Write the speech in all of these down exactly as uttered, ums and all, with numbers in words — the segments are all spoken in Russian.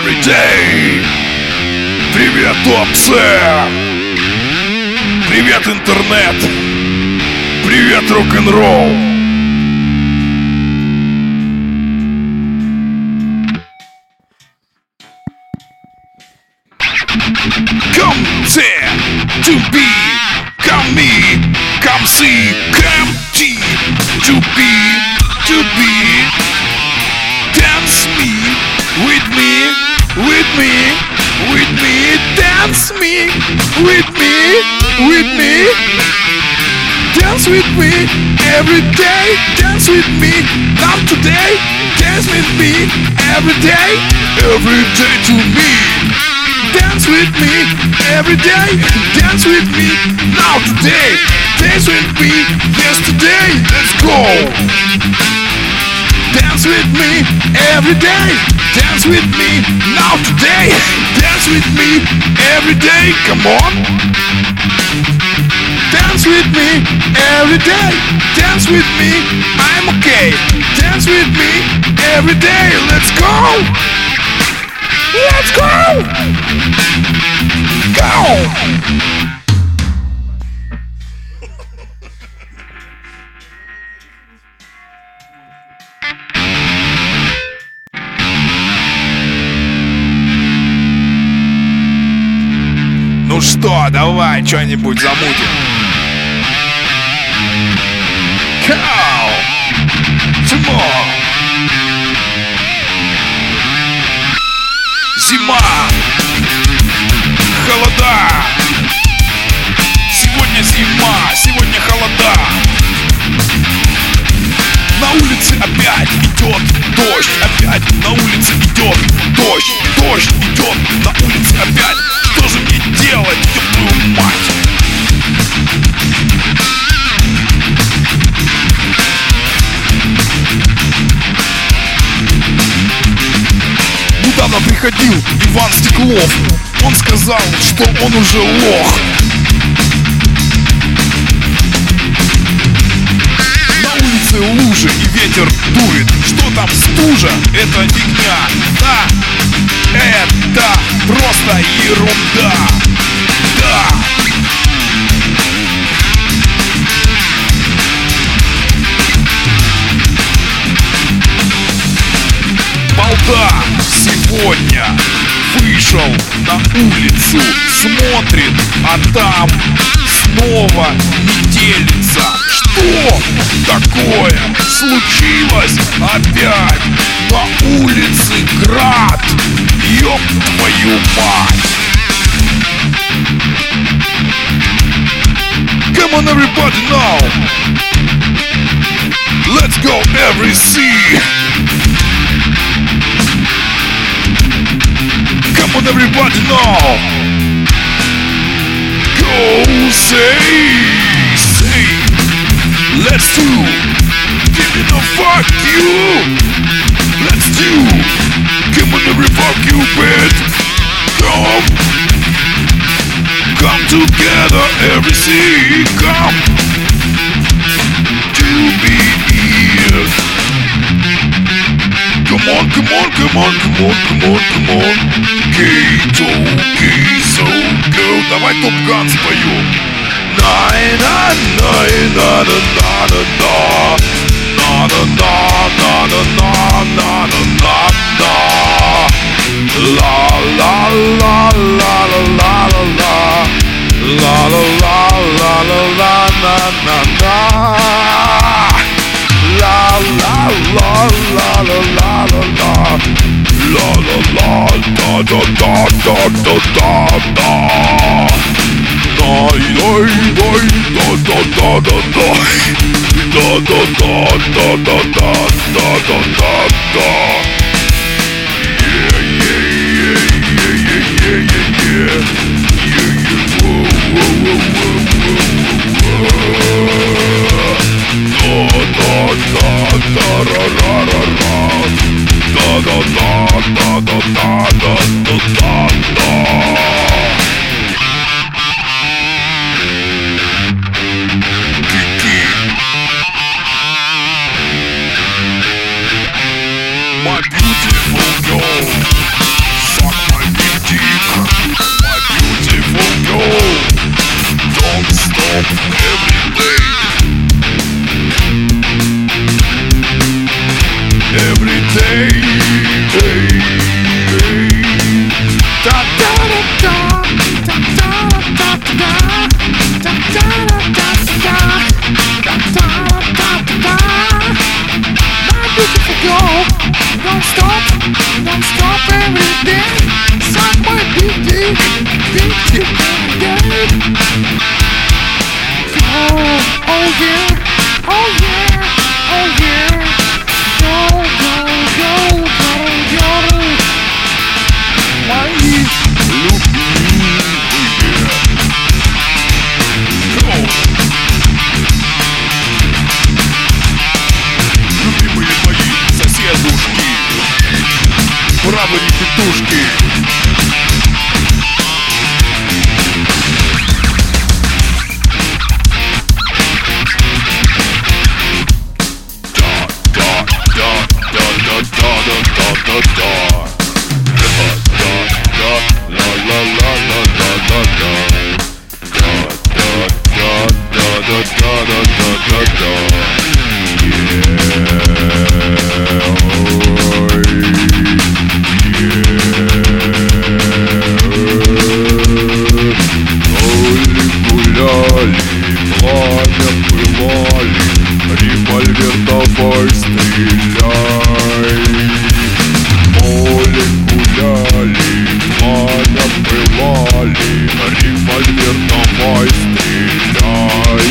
every day. Привет, опсы! Привет, интернет! Привет, рок-н-ролл! Come there to be, come me, come see, come T, to be, to be, dance me, with me, with me, with me, dance me, with me, with me, dance with me, every day, dance with me, not today, dance with me, every day, every day to me. Dance with me every day, dance with me now today, dance with me yesterday, let's go. Dance with me every day, dance with me now today, dance with me every day, come on. Dance with me every day, dance with me, I'm okay. Dance with me every day, let's go. Let's go! Go! Ну что, давай что-нибудь замутим. Cow! Тимон! Зима, холода. Сегодня зима, сегодня холода. На улице опять идет дождь, опять на улице идет дождь, дождь идет на улице опять. Что же мне делать, ёбаную мать? Недавно приходил Иван Стеклов. Он сказал, что он уже лох. На улице лужи и ветер дует. Что там стужа? Это фигня. Да, это просто ерунда. Да. Балда сегодня вышел на улицу, смотрит, а там снова метелица. Что такое случилось опять? На улице град, ёб твою мать. Come on everybody now, let's go every sea. Come on everybody now, go say, say, let's do, give me the fuck you, let's do, come on every fuck you bit, come, come together every sea, come, to be here. Come on, come on, come on, come on, come on, come on. Кейто, Кейсо, go. Давай Топ Ган спою. Най на най на на на на на на на на на на на на на. La la la la la la la la la la la la la la na na na. La la la la la la la la la la la da da da da da da da. Dai dai dai da da da da da da da da da da da da da da. Yeah yeah yeah yeah yeah yeah yeah yeah yeah whoa whoa whoa whoa whoa. Da da da da ra ra ra ra. Da da da da da da da da da da. My beautiful girl, go. Don't stop, don't stop every day. Suck my dick, dick, dick, dick, dick. Oh, oh yeah, oh yeah, oh yeah. Go, go, go, go, go. Мои любимые. Go. Любимые мои соседушки, бравые петушки. Револьвер давай стреляй. Поле гуляли, пламя пылали. Револьвер давай стреляй.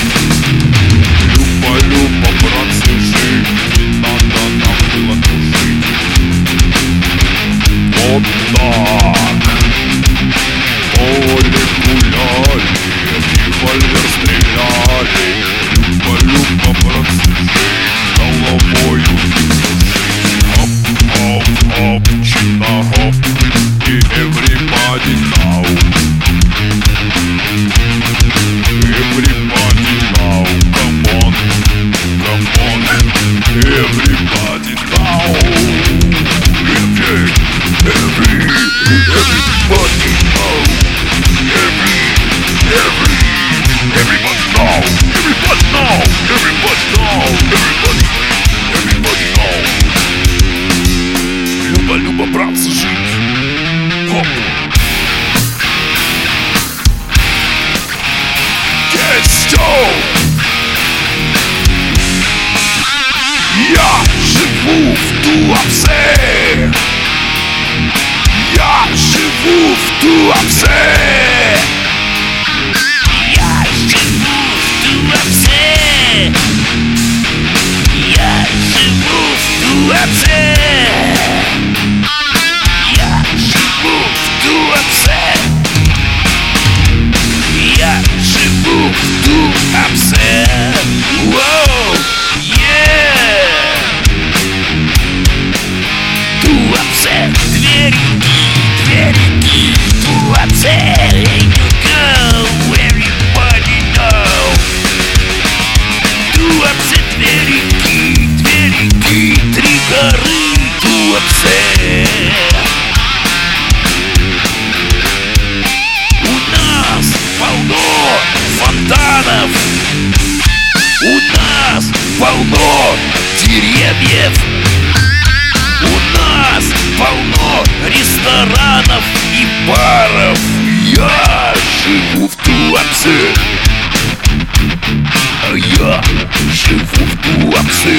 Люба, Люба, братцы, жить не надо нам было тушить. Вот так. Поле гуляли, револьвер стреляли. Люба, Люба, братцы, жить головою не тушить. Хоп, хоп, хоп, чина хоп. И everybody now. Everybody now. Come on, come on. Everybody now. Every, every, everybody now. Every, every, everybody now. Everybody now. Everybody now. Everybody, everybody now. Люба, Люба, братцы, жить. Хоп. Есть, оу. Я живу в Туапсе. Я живу в Туапсе. Я живу в Туапсе. Я живу в Туапсе. Я живу в Туапсе. Я живу в Туапсе. Воу, yeah. Туапсе, дверики, дверики, Туапсе. Hey, you go, everybody know. Туапсе, дверики, дверики, три горы, Туапсе. У нас полно фонтанов. У нас полно деревьев. У нас полно ресторанов и баров. Я живу в Туапсе. Я живу в Туапсе.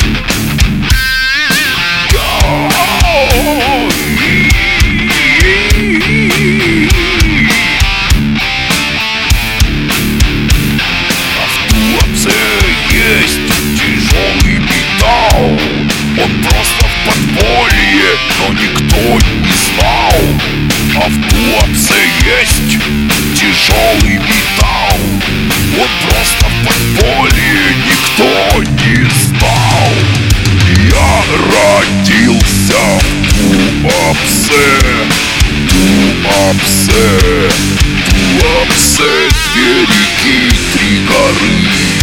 А в Туапсе есть тяжелый металл. Он просто в подполье, но никто не знал. А в Туапсе есть тяжелый металл. Он просто в подполье, никто не знал. Я родился в Туапсе. Туапсе, Туапсе, две реки, три горы.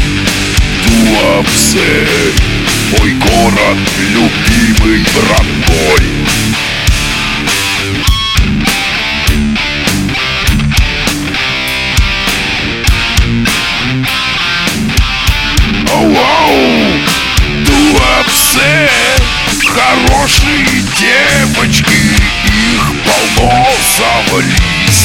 Туапсе, мой город, любимый, родной. Оу-оу, Туапсе, хорошие девочки, их полно, завались.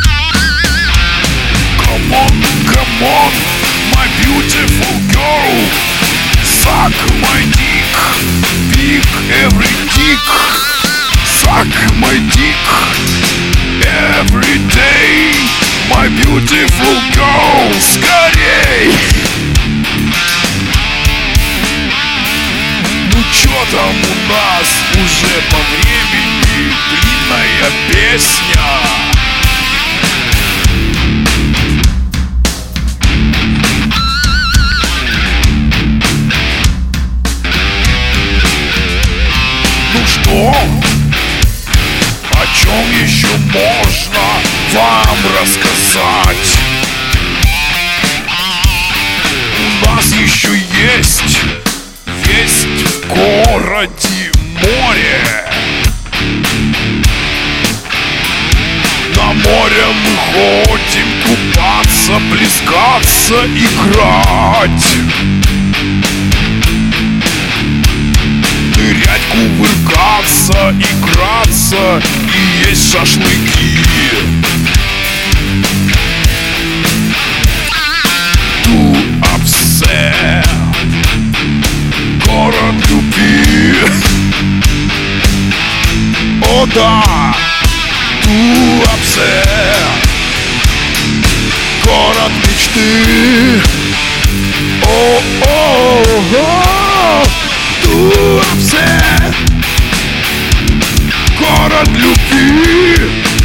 Come on, come on, my beautiful girl, suck my dick. что там у нас уже по времени длинная песня. Ну что? О чем еще можно вам рассказать? У нас еще есть, есть в городе море. На море мы ходим купаться, плескаться, играть, нырять, кувыркаться, играться и есть шашлыки. Туапсе, город любви. О да, Туапсе, город мечты. О-о-о, Туапсе, город любви.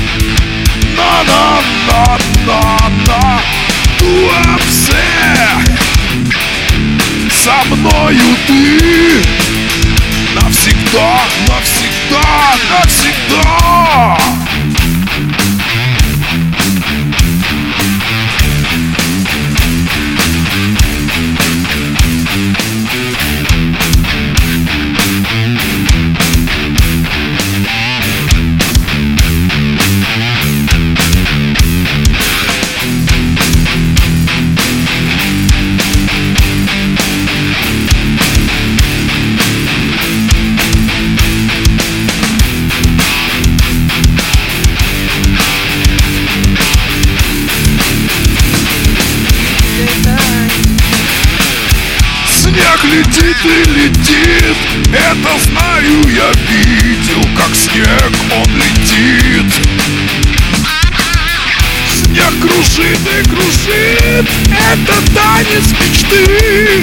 На-на-на-на-на, Туапсе, со мною ты навсегда, навсегда, навсегда. Снег летит и летит, это знаю, я видел, как снег он летит. Снег кружит и кружит, это танец мечты.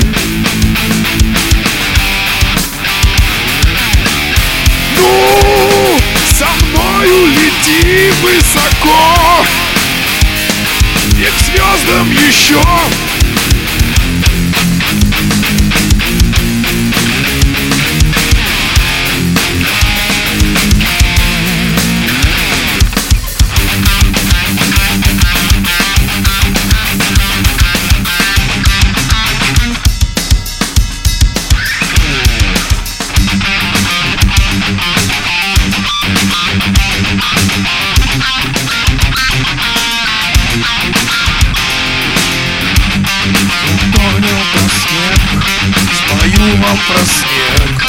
Ну, со мною лети высоко и к звездам еще. Спою вам про снег.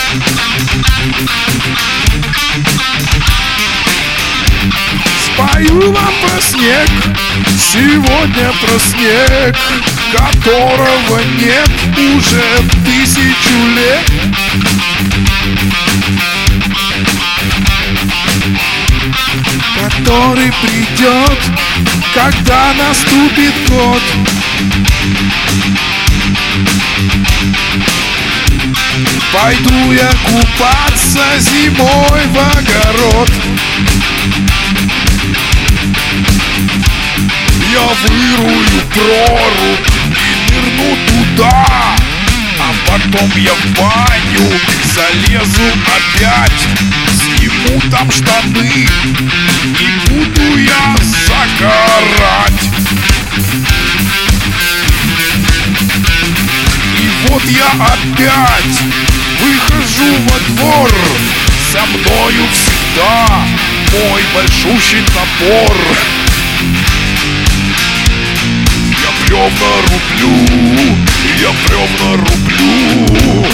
Спою вам про снег. Сегодня про снег, которого нет уже тысячу лет. Который придет, когда наступит год. Пойду я купаться зимой в огород. Я вырую прорубь и нырну туда, а потом я в баню залезу опять, сниму там штаны и буду я загорать. И вот я опять выхожу во двор, со мною всегда мой большущий топор. Я бревна рублю, я бревна рублю.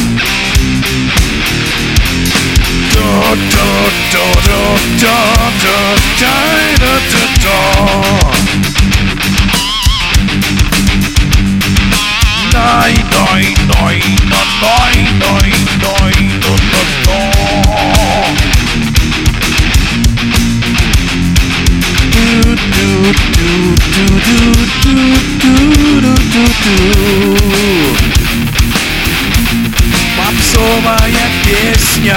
Ной, ной, ной, ной, ной, ной, ной. Драйвовая песня.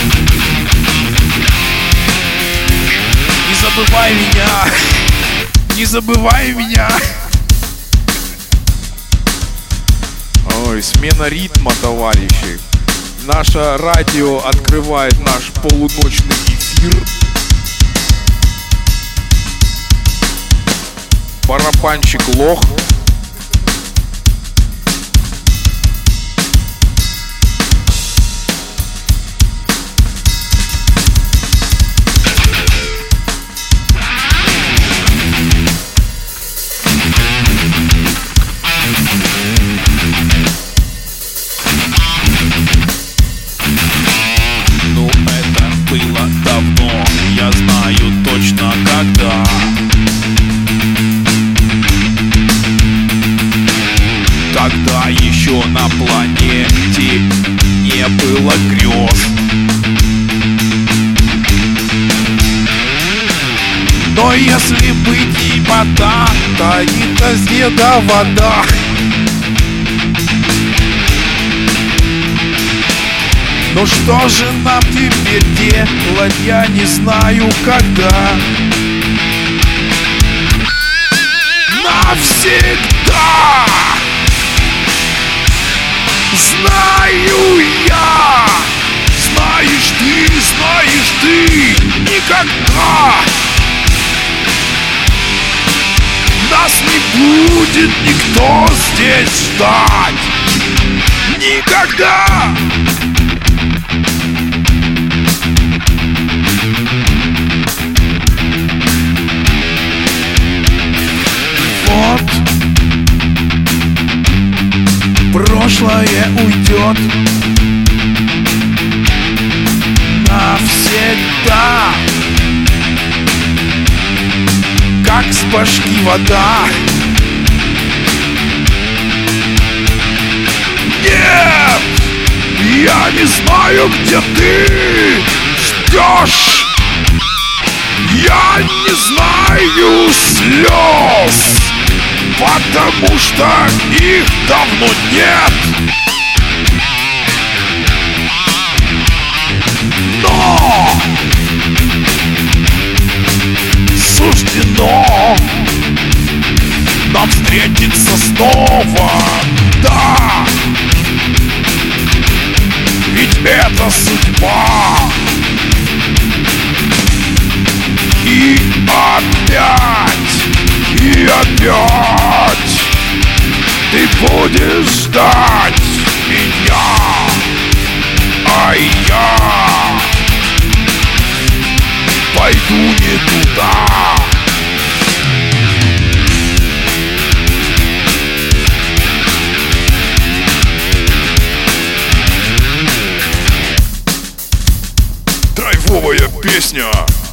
Не забывай меня, не забывай меня. Ой, смена ритма, товарищи. Наше радио открывает наш полуночный эфир. Барабанщик лох. Ну, это было давно, я знаю точно когда. Тогда еще на планете не было грез. Но если быть и вода, таит где-то вода. Ну что же нам теперь делать, я не знаю когда. Навсегда знаю я, знаешь ты, знаешь ты, никогда нас не будет никто здесь ждать. Никогда. Вот прошлое уйдет навсегда, как с башки вода. Нет, я не знаю, где ты ждешь. Я не знаю слез, потому что их давно нет. Но суждено нам встретиться снова. Да, ведь это судьба. И опять, и опять ты будешь ждать меня, а я пойду не туда. Драйвовая песня.